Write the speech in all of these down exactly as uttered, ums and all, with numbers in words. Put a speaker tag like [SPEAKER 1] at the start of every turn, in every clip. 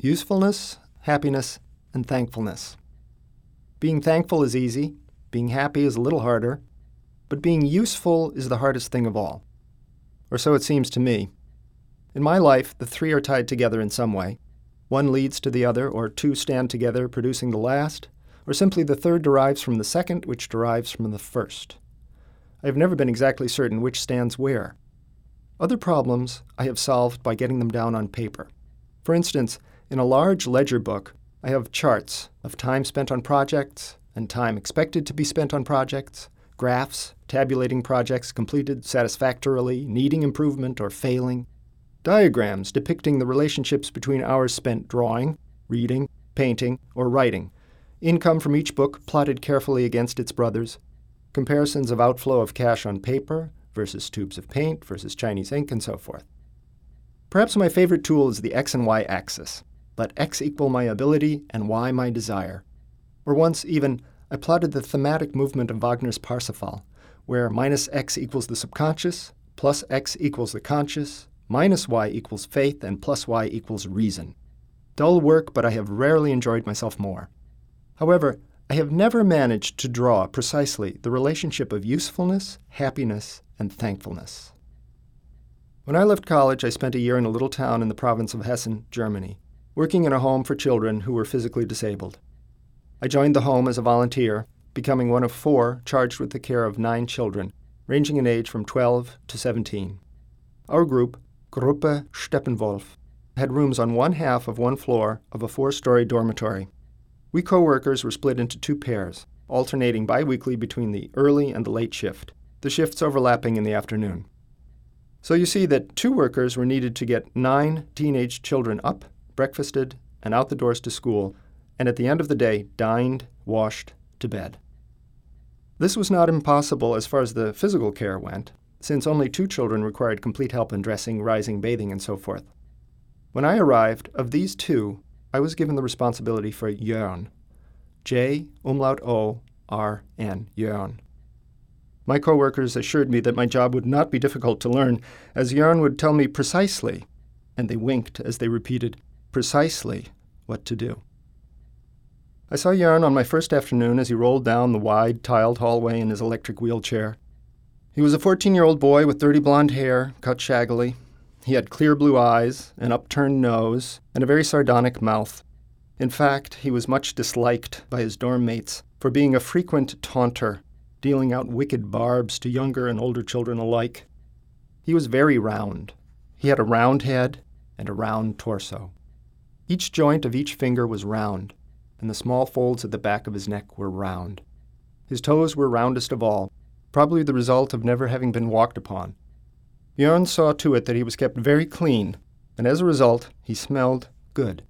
[SPEAKER 1] Usefulness, happiness, and thankfulness. Being thankful is easy, being happy is a little harder, but being useful is the hardest thing of all. Or so it seems to me. In my life, the three are tied together in some way. One leads to the other, or two stand together, producing the last, or simply the third derives from the second, which derives from the first. I have never been exactly certain which stands where. Other problems I have solved by getting them down on paper. For instance, in a large ledger book, I have charts of time spent on projects and time expected to be spent on projects, graphs tabulating projects completed satisfactorily, needing improvement, or failing, diagrams depicting the relationships between hours spent drawing, reading, painting, or writing, income from each book plotted carefully against its brothers, comparisons of outflow of cash on paper versus tubes of paint versus Chinese ink, and so forth. Perhaps my favorite tool is the x and y axis. Let x equal my ability and y my desire. Or once even, I plotted the thematic movement of Wagner's Parsifal, where minus x equals the subconscious, plus x equals the conscious, minus y equals faith, and plus y equals reason. Dull work, but I have rarely enjoyed myself more. However, I have never managed to draw precisely the relationship of usefulness, happiness, and thankfulness. When I left college, I spent a year in a little town in the province of Hessen, Germany, working in a home for children who were physically disabled. I joined the home as a volunteer, becoming one of four charged with the care of nine children, ranging in age from twelve to seventeen. Our group, Gruppe Steppenwolf, had rooms on one half of one floor of a four-story dormitory. We co-workers were split into two pairs, alternating bi-weekly between the early and the late shift, the shifts overlapping in the afternoon. So you see that two workers were needed to get nine teenage children up, breakfasted, and out the doors to school, and at the end of the day, dined, washed, to bed. This was not impossible as far as the physical care went, since only two children required complete help in dressing, rising, bathing, and so forth. When I arrived, of these two, I was given the responsibility for Jörn. J, umlaut O, R, N, Jörn. My co-workers assured me that my job would not be difficult to learn, as Jörn would tell me precisely, and they winked as they repeated, precisely what to do. I saw Jörn on my first afternoon as he rolled down the wide, tiled hallway in his electric wheelchair. He was a fourteen-year-old boy with dirty blonde hair, cut shaggily. He had clear blue eyes, an upturned nose, and a very sardonic mouth. In fact, he was much disliked by his dorm mates for being a frequent taunter, dealing out wicked barbs to younger and older children alike. He was very round. He had a round head and a round torso. Each joint of each finger was round, and the small folds at the back of his neck were round. His toes were roundest of all, probably the result of never having been walked upon. Jörn saw to it that he was kept very clean, and as a result, he smelled good.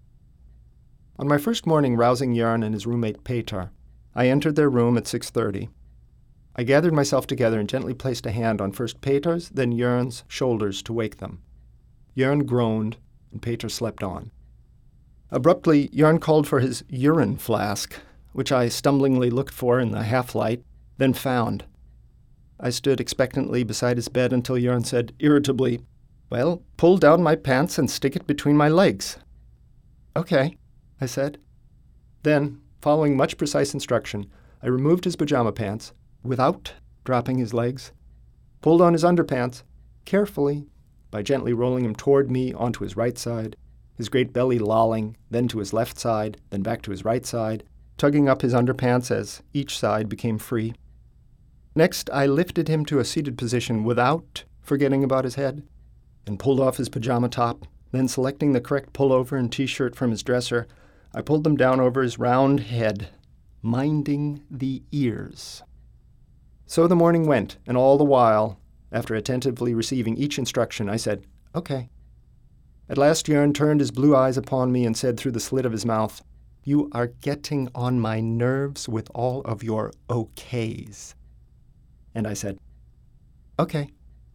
[SPEAKER 1] On my first morning rousing Jörn and his roommate Peter, I entered their room at six thirty. I gathered myself together and gently placed a hand on first Peter's, then Jörn's shoulders to wake them. Jörn groaned, and Peter slept on. Abruptly, Jörn called for his urine flask, which I stumblingly looked for in the half-light, then found. I stood expectantly beside his bed until Jörn said irritably, "Well, pull down my pants and stick it between my legs." "Okay," I said. Then, following much precise instruction, I removed his pajama pants, without dropping his legs, pulled on his underpants, carefully, by gently rolling him toward me onto his right side, his great belly lolling, then to his left side, then back to his right side, tugging up his underpants as each side became free. Next, I lifted him to a seated position without forgetting about his head, and pulled off his pajama top. Then, selecting the correct pullover and T-shirt from his dresser, I pulled them down over his round head, minding the ears. So the morning went, and all the while, after attentively receiving each instruction, I said, "Okay." At last Jörn turned his blue eyes upon me and said through the slit of his mouth, "You are getting on my nerves with all of your okays." And I said, "Okay."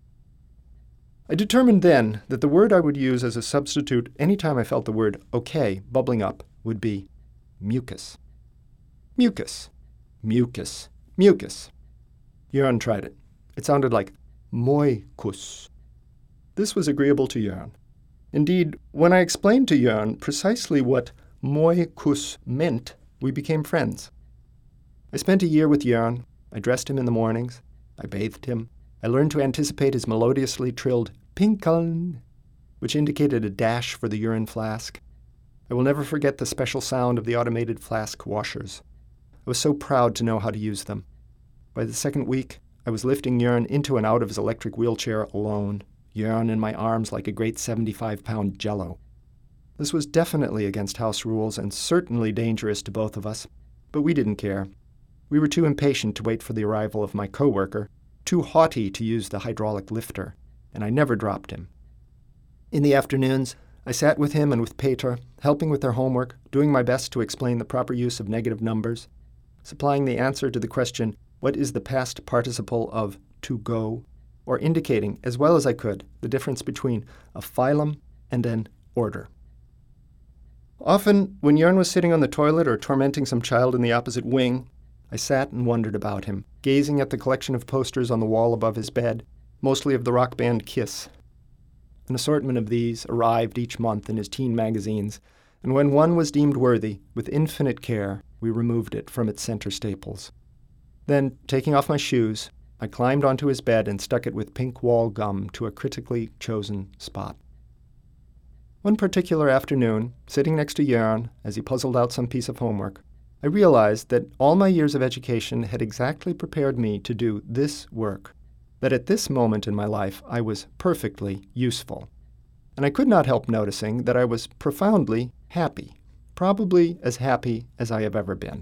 [SPEAKER 1] I determined then that the word I would use as a substitute any time I felt the word okay bubbling up would be mucus. Mucus. Mucus. Mucus. Jörn tried it. It sounded like moikus. This was agreeable to Jörn. Indeed, when I explained to Jörn precisely what moi kus meant, we became friends. I spent a year with Jörn. I dressed him in the mornings. I bathed him. I learned to anticipate his melodiously trilled pinkeln, which indicated a dash for the urine flask. I will never forget the special sound of the automated flask washers. I was so proud to know how to use them. By the second week, I was lifting Jörn into and out of his electric wheelchair alone, Jörn in my arms like a great seventy-five pound jello. This was definitely against house rules and certainly dangerous to both of us, but we didn't care. We were too impatient to wait for the arrival of my coworker, too haughty to use the hydraulic lifter, and I never dropped him. In the afternoons, I sat with him and with Peter, helping with their homework, doing my best to explain the proper use of negative numbers, supplying the answer to the question, what is the past participle of to go, or indicating, as well as I could, the difference between a phylum and an order. Often, when Jörn was sitting on the toilet or tormenting some child in the opposite wing, I sat and wondered about him, gazing at the collection of posters on the wall above his bed, mostly of the rock band Kiss. An assortment of these arrived each month in his teen magazines, and when one was deemed worthy, with infinite care, we removed it from its center staples. Then, taking off my shoes, I climbed onto his bed and stuck it with pink wall gum to a critically chosen spot. One particular afternoon, sitting next to Jörn as he puzzled out some piece of homework, I realized that all my years of education had exactly prepared me to do this work, that at this moment in my life I was perfectly useful. And I could not help noticing that I was profoundly happy, probably as happy as I have ever been.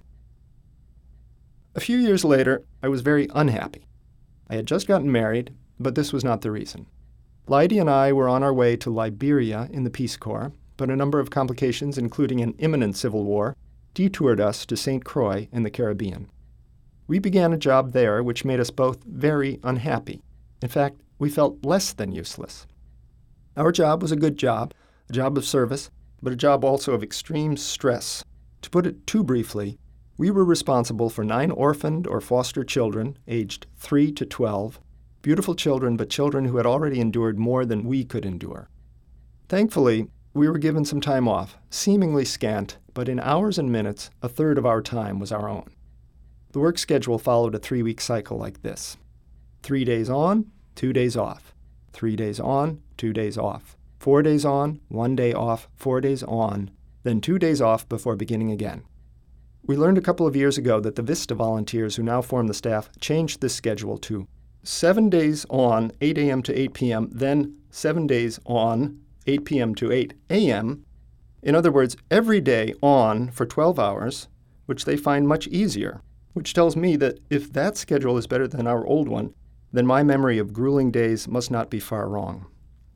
[SPEAKER 1] A few years later, I was very unhappy. I had just gotten married, but this was not the reason. Lydie and I were on our way to Liberia in the Peace Corps, but a number of complications, including an imminent civil war, detoured us to Saint Croix in the Caribbean. We began a job there which made us both very unhappy. In fact, we felt less than useless. Our job was a good job, a job of service, but a job also of extreme stress. To put it too briefly, we were responsible for nine orphaned or foster children, aged three to twelve, beautiful children, but children who had already endured more than we could endure. Thankfully, we were given some time off, seemingly scant, but in hours and minutes, a third of our time was our own. The work schedule followed a three-week cycle like this. Three days on, two days off. Three days on, two days off. Four days on, one day off, four days on, then two days off before beginning again. We learned a couple of years ago that the VISTA volunteers who now form the staff changed this schedule to seven days on, eight a.m. to eight p.m., then seven days on, eight p.m. to eight a.m., in other words, every day on for twelve hours, which they find much easier, which tells me that if that schedule is better than our old one, then my memory of grueling days must not be far wrong.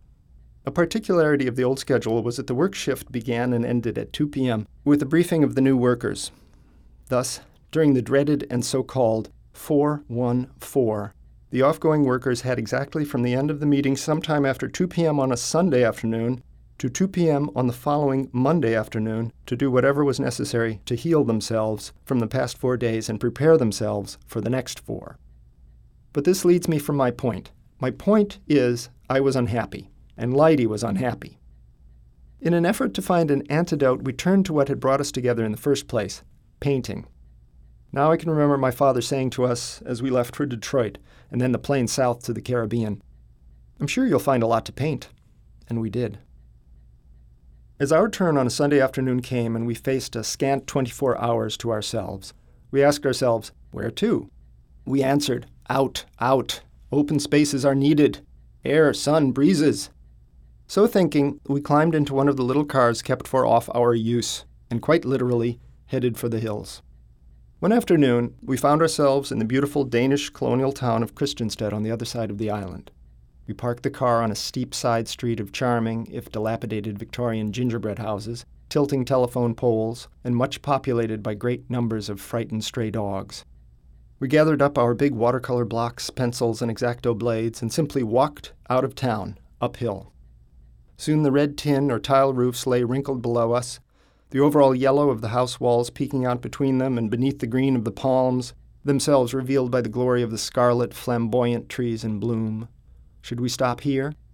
[SPEAKER 1] A particularity of the old schedule was that the work shift began and ended at two p.m. with a briefing of the new workers. Thus, during the dreaded and so-called four one four, the offgoing workers had exactly from the end of the meeting sometime after two p.m. on a Sunday afternoon to two p.m. on the following Monday afternoon to do whatever was necessary to heal themselves from the past four days and prepare themselves for the next four. But this leads me from my point. My point is I was unhappy, and Lydie was unhappy. In an effort to find an antidote, we turned to what had brought us together in the first place, painting. Now I can remember my father saying to us as we left for Detroit, and then the plane south to the Caribbean, "I'm sure you'll find a lot to paint." And we did. As our turn on a Sunday afternoon came and we faced a scant twenty-four hours to ourselves, we asked ourselves, where to? We answered, out, out. Open spaces are needed. Air, sun, breezes. So thinking, we climbed into one of the little cars kept for off-hour use, and quite literally headed for the hills. One afternoon, we found ourselves in the beautiful Danish colonial town of Christiansted on the other side of the island. We parked the car on a steep side street of charming, if dilapidated, Victorian gingerbread houses, tilting telephone poles, and much populated by great numbers of frightened stray dogs. We gathered up our big watercolor blocks, pencils, and X-Acto blades, and simply walked out of town, uphill. Soon the red tin or tile roofs lay wrinkled below us, the overall yellow of the house walls peeking out between them and beneath the green of the palms, themselves revealed by the glory of the scarlet, flamboyant trees in bloom. Should we stop here?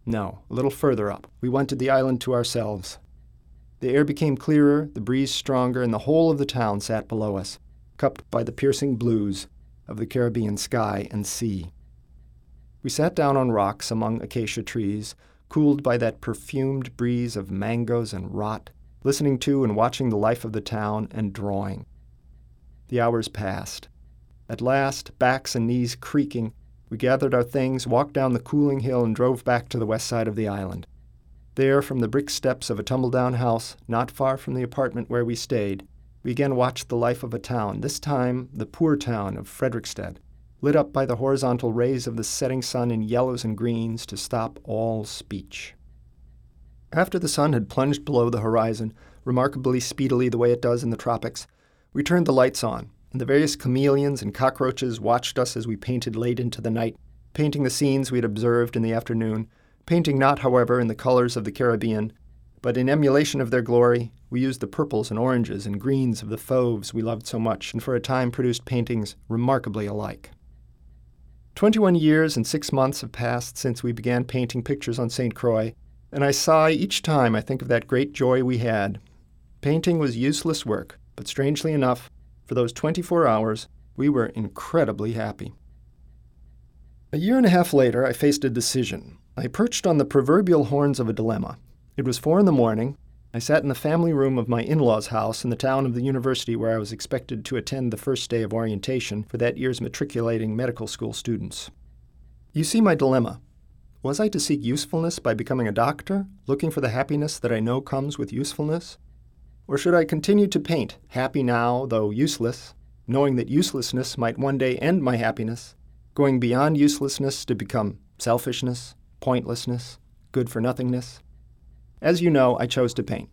[SPEAKER 1] No, a little further up. We wanted the island to ourselves. The air became clearer, the breeze stronger, and the whole of the town sat below us, cupped by the piercing blues of the Caribbean sky and sea. We sat down on rocks among acacia trees, cooled by that perfumed breeze of mangoes and rot, listening to and watching the life of the town and drawing. The hours passed. At last, backs and knees creaking, we gathered our things, walked down the cooling hill, and drove back to the west side of the island. There, from the brick steps of a tumble-down house, not far from the apartment where we stayed, we again watched the life of a town, this time the poor town of Frederiksted, lit up by the horizontal rays of the setting sun in yellows and greens to stop all speech. After the sun had plunged below the horizon, remarkably speedily the way it does in the tropics, we turned the lights on, and the various chameleons and cockroaches watched us as we painted late into the night, painting the scenes we had observed in the afternoon, painting not, however, in the colors of the Caribbean, but in emulation of their glory. We used the purples and oranges and greens of the fauves we loved so much, and for a time produced paintings remarkably alike. Twenty-one years and six months have passed since we began painting pictures on Saint Croix, and I sigh each time I think of that great joy we had. Painting was useless work, but strangely enough, for those twenty-four hours, we were incredibly happy. A year and a half later, I faced a decision. I perched on the proverbial horns of a dilemma. It was four in the morning. I sat in the family room of my in-laws' house in the town of the university where I was expected to attend the first day of orientation for that year's matriculating medical school students. You see my dilemma. Was I to seek usefulness by becoming a doctor, looking for the happiness that I know comes with usefulness? Or should I continue to paint, happy now, though useless, knowing that uselessness might one day end my happiness, going beyond uselessness to become selfishness, pointlessness, good-for-nothingness? As you know, I chose to paint.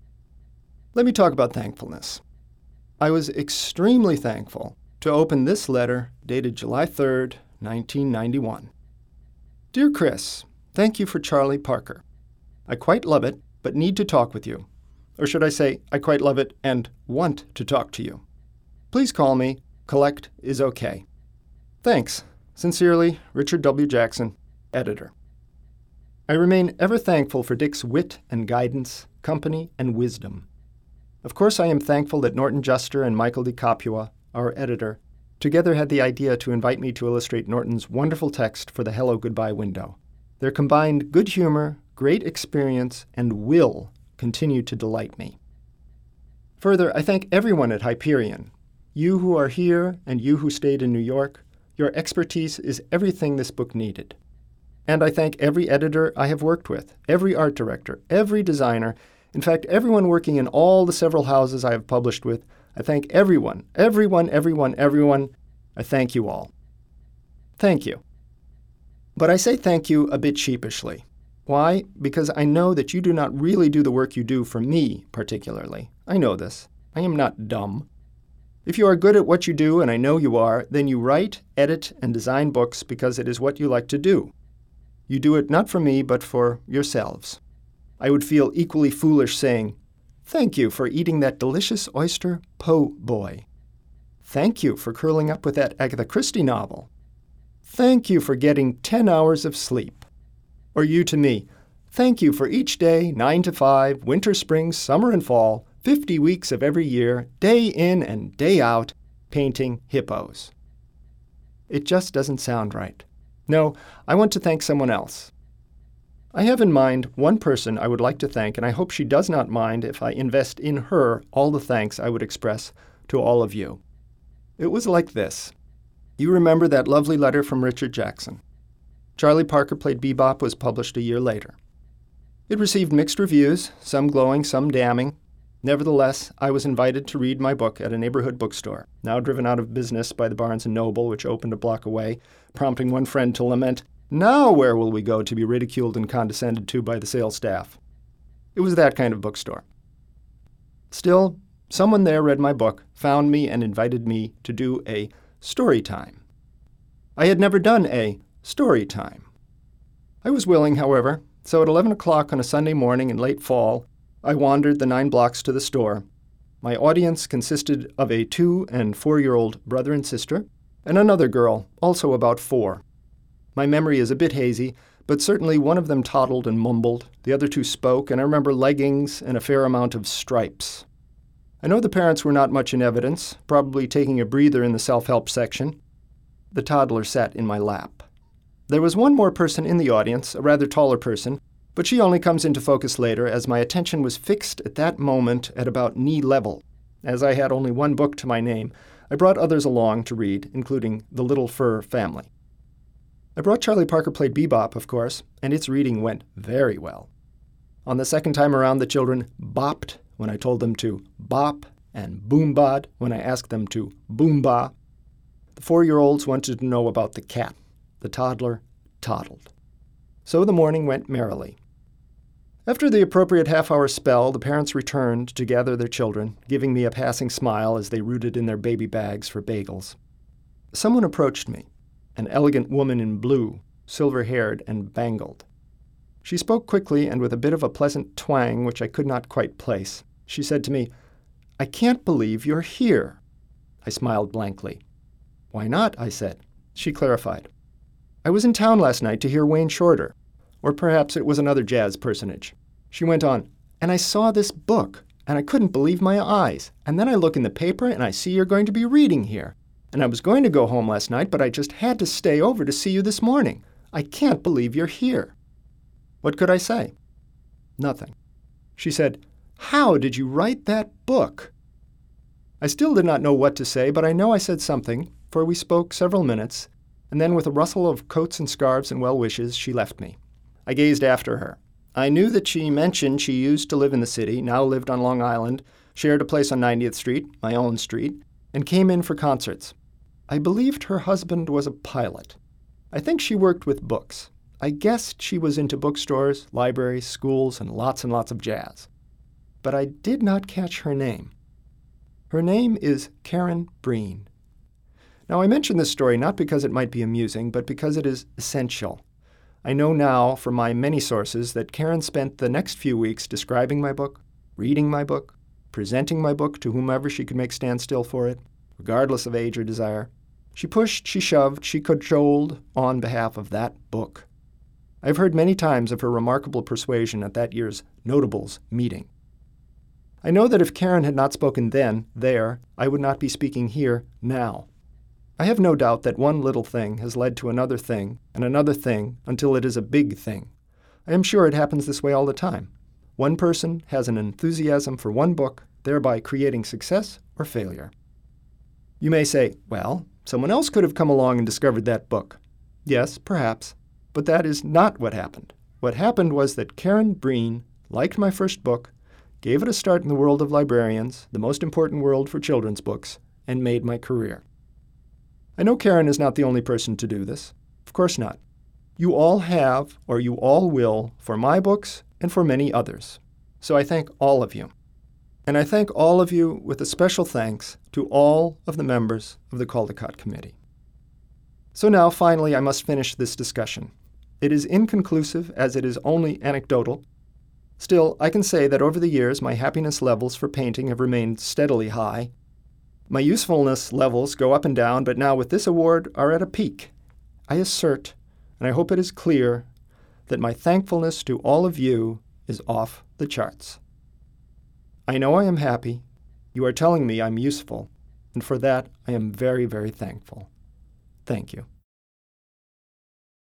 [SPEAKER 1] Let me talk about thankfulness. I was extremely thankful to open this letter dated July third, nineteen ninety-one. Dear Chris, thank you for Charlie Parker. I quite love it, but need to talk with you. Or should I say, I quite love it and want to talk to you. Please call me. Collect is okay. Thanks. Sincerely, Richard W. Jackson, Editor. I remain ever thankful for Dick's wit and guidance, company and wisdom. Of course, I am thankful that Norton Juster and Michael de Capua, our editor, together had the idea to invite me to illustrate Norton's wonderful text for the Hello Goodbye window. Their combined good humor, great experience, and will continue to delight me. Further, I thank everyone at Hyperion. You who are here and you who stayed in New York, your expertise is everything this book needed. And I thank every editor I have worked with, every art director, every designer, in fact, everyone working in all the several houses I have published with. I thank everyone, everyone, everyone, everyone. I thank you all. Thank you. But I say thank you a bit sheepishly. Why? Because I know that you do not really do the work you do for me, particularly. I know this. I am not dumb. If you are good at what you do, and I know you are, then you write, edit, and design books because it is what you like to do. You do it not for me, but for yourselves. I would feel equally foolish saying, thank you for eating that delicious oyster po' boy. Thank you for curling up with that Agatha Christie novel. Thank you for getting ten hours of sleep. Or you to me, thank you for each day, nine to five, winter, spring, summer, and fall, fifty weeks of every year, day in and day out, painting hippos. It just doesn't sound right. No, I want to thank someone else. I have in mind one person I would like to thank, and I hope she does not mind if I invest in her all the thanks I would express to all of you. It was like this. You remember that lovely letter from Richard Jackson. Charlie Parker Played Bebop was published a year later. It received mixed reviews, some glowing, some damning. Nevertheless, I was invited to read my book at a neighborhood bookstore, now driven out of business by the Barnes and Noble, which opened a block away, prompting one friend to lament, now where will we go to be ridiculed and condescended to by the sales staff? It was that kind of bookstore. Still, someone there read my book, found me, and invited me to do a story time. I had never done a story time. I was willing, however, so at eleven o'clock on a Sunday morning in late fall, I wandered the nine blocks to the store. My audience consisted of a two- and four-year-old brother and sister, and another girl, also about four. My memory is a bit hazy, But certainly one of them toddled and mumbled, the other two spoke, and I remember leggings and a fair amount of stripes. I know the parents were not much in evidence, probably taking a breather in the self-help section. The toddler sat in my lap. There was one more person in the audience, a rather taller person, but she only comes into focus later as my attention was fixed at that moment at about knee level. As I had only one book to my name, I brought others along to read, including The Little Fur Family. I brought Charlie Parker Played Bebop, of course, and its reading went very well. On the second time around, the children bopped when I told them to bop, and boombad when I asked them to boomba. The four-year-olds wanted to know about the cat. The toddler toddled. So the morning went merrily. After the appropriate half-hour spell, the parents returned to gather their children, giving me a passing smile as they rooted in their baby bags for bagels. Someone approached me, an elegant woman in blue, silver-haired and bangled. She spoke quickly and with a bit of a pleasant twang which I could not quite place. She said to me, "I can't believe you're here." I smiled blankly. "Why not?" I said. She clarified. "I was in town last night to hear Wayne Shorter. Or perhaps it was another jazz personage." She went on, "And I saw this book, and I couldn't believe my eyes. And then I look in the paper, and I see you're going to be reading here. And I was going to go home last night, but I just had to stay over to see you this morning. I can't believe you're here." What could I say? Nothing. She said, "How did you write that book?" I still did not know what to say, but I know I said something, for we spoke several minutes, and then with a rustle of coats and scarves and well wishes, she left me. I gazed after her. I knew that she mentioned she used to live in the city, now lived on Long Island, shared a place on ninetieth Street, my own street, and came in for concerts. I believed her husband was a pilot. I think she worked with books. I guessed she was into bookstores, libraries, schools, and lots and lots of jazz. But I did not catch her name. Her name is Karen Breen. Now, I mention this story not because it might be amusing, but because it is essential. I know now from my many sources that Karen spent the next few weeks describing my book, reading my book, presenting my book to whomever she could make stand still for it, regardless of age or desire. She pushed, she shoved, she cajoled on behalf of that book. I've heard many times of her remarkable persuasion at that year's Notables meeting. I know that if Karen had not spoken then, there, I would not be speaking here, now. I have no doubt that one little thing has led to another thing and another thing until it is a big thing. I am sure it happens this way all the time. One person has an enthusiasm for one book, thereby creating success or failure. You may say, well, someone else could have come along and discovered that book. Yes, perhaps, but that is not what happened. What happened was that Karen Breen liked my first book, gave it a start in the world of librarians, the most important world for children's books, and made my career. I know Karen is not the only person to do this. Of course not. You all have, or you all will, for my books and for many others. So I thank all of you. And I thank all of you with a special thanks to all of the members of the Caldecott Committee. So now, finally, I must finish this discussion. It is inconclusive as it is only anecdotal. Still, I can say that over the years, my happiness levels for painting have remained steadily high. My usefulness levels go up and down, but now with this award are at a peak. I assert, and I hope it is clear, that my thankfulness to all of you is off the charts. I know I am happy. You are telling me I'm useful, and for that I am very, very thankful. Thank you.